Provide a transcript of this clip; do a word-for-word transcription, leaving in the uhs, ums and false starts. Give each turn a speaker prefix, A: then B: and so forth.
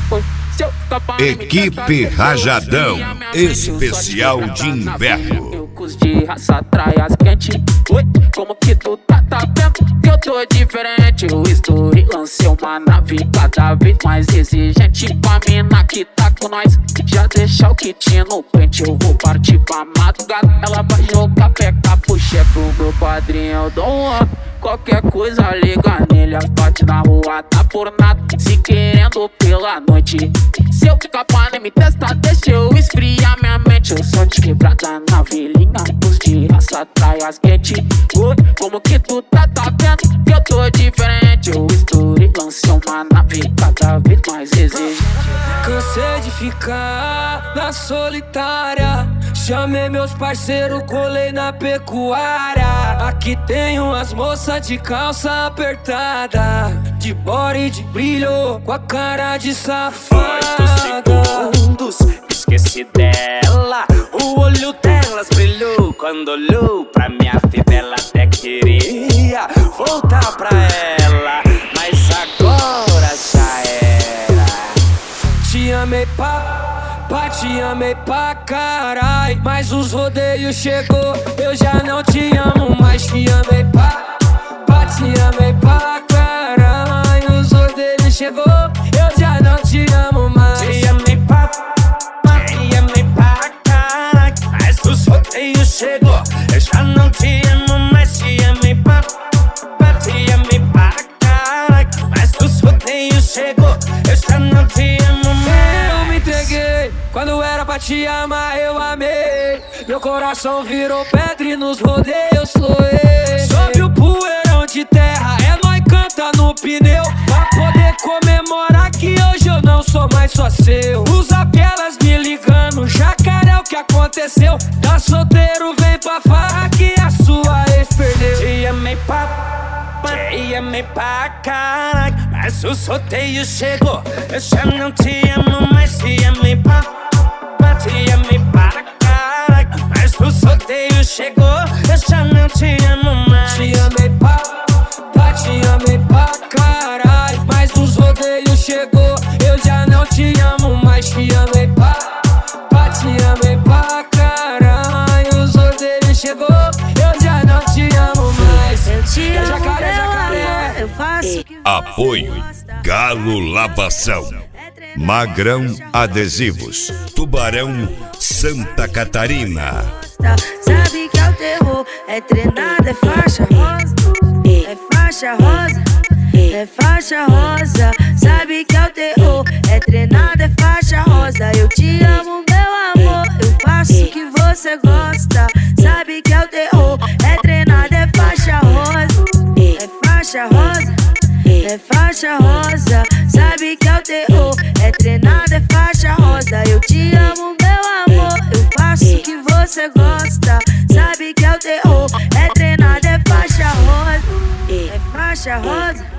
A: Equipe Rajadão, especial de inverno.
B: De raça, traias quente. Oi, como que tu tá, tá vendo que eu tô diferente? Eu estourei, lancei uma nave cada vez mais exigente. Pra mina que tá com nós, já deixa o kit no pente. Eu vou partir pra madrugada, ela vai jogar peca pro chefe. O meu padrinho eu dou um qualquer coisa liga nele. As bate na rua tá por nada, se querendo pela noite. Se eu ficar pra nem me testar, deixa eu esfriar minha mente. Eu sou de quebrada na vilinha, os de raça, traias quente. Oi, como que tu tá, tá vendo que eu tô diferente? Eu estourei, lancei uma nave cada vez mais exigente.
C: Cansei de ficar na solitária, chamei meus parceiros, colei na pecuária. Aqui tem umas moças de calça apertada, de body de brilho, com a cara de safada.
D: Segundos, esqueci dela, o olho delas brilhou quando olhou pra minha fivela. Até queria voltar pra ela, mas agora já era.
C: Te amei pra, pra te amei pra carai, mas os rodeios chegou, eu já não te amo mais. Te amei pra, pra te amei pra carai, os rodeios chegou, eu já não te amo mais.
D: Te amei pra, te amei pra carai, mas os rodeios chegou, eu já não te amo mais. Te amei pra, pra te amei pra carai, mas os rodeios chegou, eu já não te amo mais.
C: Eu me entreguei, quando era pra te amar eu amei. Meu coração virou pedra e nos rodeios floei. Sobe o poeirão de terra, é nóis canta no pneu, pra poder comemorar que hoje eu não sou mais só seu. Os aquelas me ligando, jacaré, o que aconteceu? Tá solteiro, vem pra farra que a sua ex perdeu.
D: Te amei pra, te amei pra caralho, mas o sorteio chegou, eu já não te amo mais. Te amei pra, te amei pra caralho, mas o sorteio chegou, eu já não te amo mais.
C: Te amei pra, pra te amei pra caralho, mas os rodeios chegou, eu já não te amo mais. Te amei pra, pra te amei pra caralho, os rodeios chegou, eu já não te amo mais.
E: Eu te amo,
C: jacaré,
E: meu
C: jacaré.
E: amor, eu faço o que você
A: Apoio
E: gosta.
A: Galo Lavação, Magrão Adesivos, Tubarão Santa Catarina.
E: Sabe que é o terror, é treinado, é faixa rosa, é faixa rosa, é faixa rosa. Sabe que é o terror, é treinado, é faixa rosa. Eu te amo, meu amor, eu faço o que você gosta. Sabe que é o terror, é treinado, é faixa rosa, é faixa rosa, é faixa rosa. Sabe que é o terror, é treinado, é faixa rosa. Eu te amo, meu amor, eu faço o que você gosta. Sabe que é o terror, é treinado, é faixa rosa, é faixa rosa.